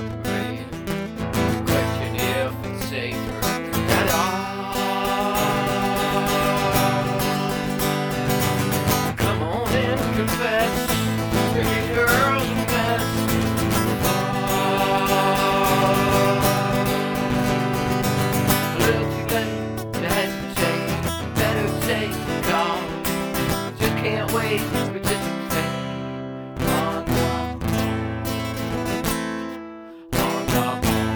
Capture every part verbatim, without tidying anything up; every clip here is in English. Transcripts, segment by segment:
operate. Question if it's safer at all. Come on and confess, pretty girl's a mess. A little too late to hesitate, better take the call. Just can't wait, participate. On top, on top.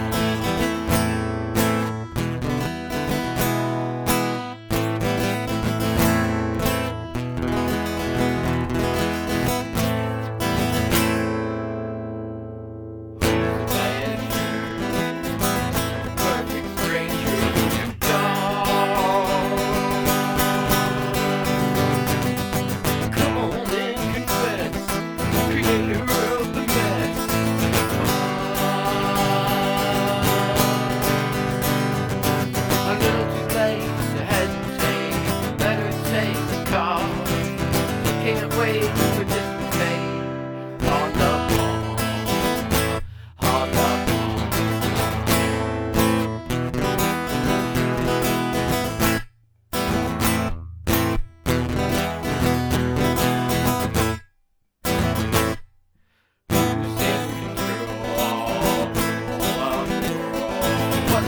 Perfect stranger to call. Come on and confess, creator of the mess. A little too late to hesitate, better take the call. Can't wait to participate on the ball, on the ball. Who's in control? What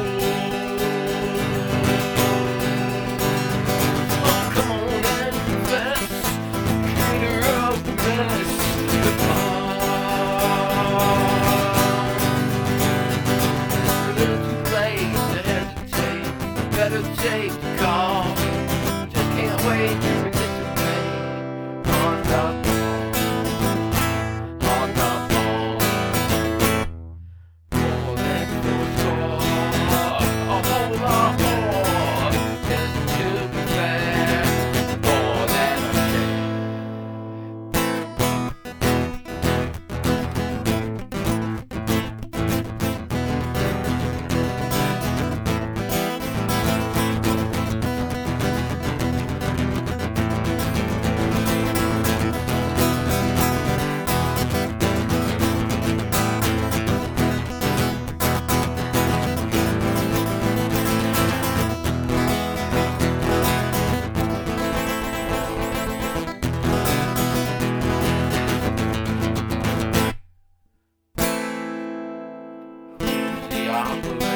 oh, come on and confess, creator of the mess. A little too late to hesitate, better take the call. Just can't wait to participate on the on the ball. More than four score, a whole lot more. Just to be fair, more than a share. The operator.